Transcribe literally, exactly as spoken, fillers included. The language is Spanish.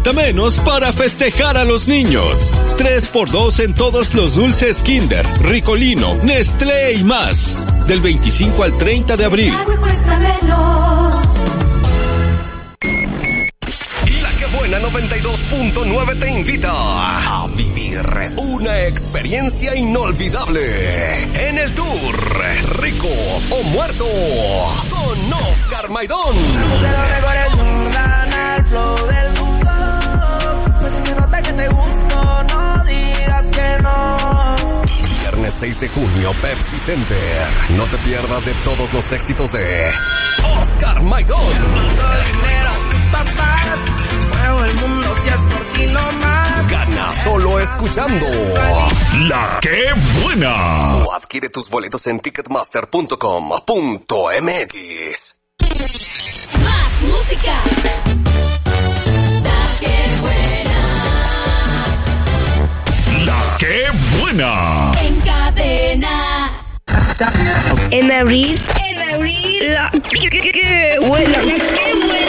falta menos para festejar a los niños. tres por dos en todos los dulces Kinder, Ricolino, Nestlé y más. Del veinticinco al treinta de abril. La que buena noventa y dos punto nueve te invita a vivir una experiencia inolvidable en el tour Rico o Muerto con Oscar Maidón. Viernes seis de junio, Pepsi Center. No te pierdas de todos los éxitos de Oscar Maidón. El mundo si es por ti no más. Gana solo escuchando La que buena. o adquiere tus boletos en ticketmaster punto com punto mx. Más música. La que buena. La que buena. En cadena. En abril. En abril. La que buena. La que buena.